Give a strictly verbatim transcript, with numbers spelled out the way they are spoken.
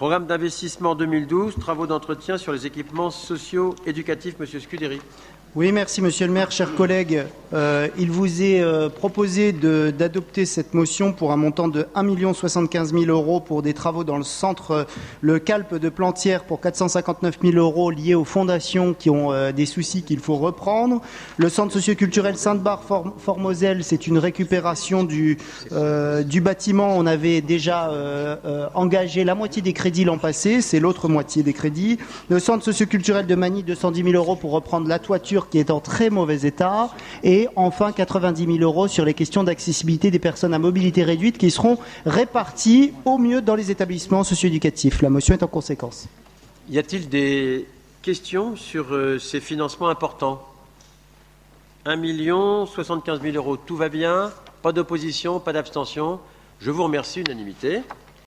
Programme d'investissement deux mille douze, travaux d'entretien sur les équipements sociaux éducatifs. Monsieur Scuderi. Oui, merci Monsieur le maire, chers collègues. Euh, il vous est euh, proposé de, d'adopter cette motion pour un montant de un million soixante-quinze mille euros pour des travaux dans le centre, euh, le Calpe de Plantière pour quatre cent cinquante-neuf mille euros liés aux fondations qui ont euh, des soucis qu'il faut reprendre. Le centre socioculturel Sainte-Barbe-Fort-Moselle, c'est une récupération du, euh, du bâtiment. On avait déjà euh, euh, engagé la moitié des crédits l'an passé, c'est l'autre moitié des crédits. Le centre socioculturel de Magny, deux cent dix mille euros pour reprendre la toiture qui est en très mauvais état, et enfin quatre-vingt-dix mille euros sur les questions d'accessibilité des personnes à mobilité réduite qui seront réparties au mieux dans les établissements socio-éducatifs. La motion est en conséquence. Y a-t-il des questions sur euh, ces financements importants? un million soixante-quinze mille euros, tout va bien, pas d'opposition, pas d'abstention. Je vous remercie, unanimité.